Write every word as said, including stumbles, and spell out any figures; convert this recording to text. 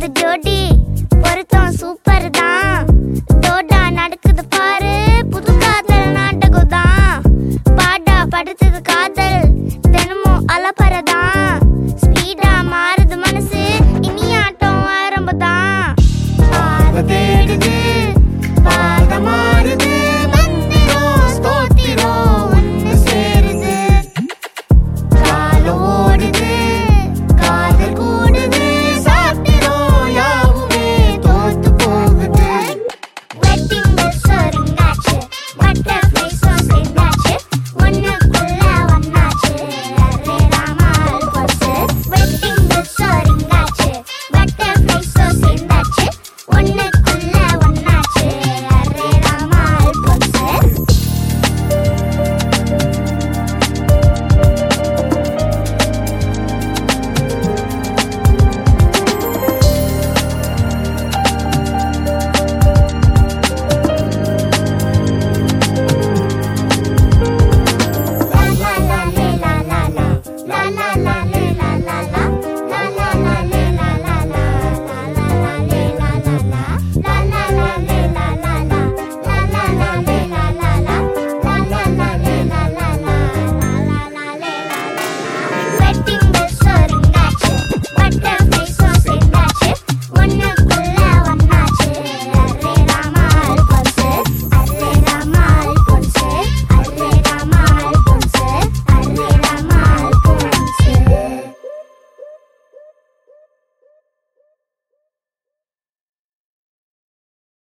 இருக்குது ஜோடி, பொருத்தம் சூப்பர் தான். தோடா நடக்குது பாரு, புது காதல் நாடகம் தான். பாடா படுத்தது காதல், தினமும் அலப்பறதான். ஸ்பீடா மாறுது மனசு, இனி ஆட்டம் ஆரம்பதான். பாத தேடுது, பாத மாறுது, மந்திரம் ஸ்தோத்திரம் ஒன்னு சேருது. காலம்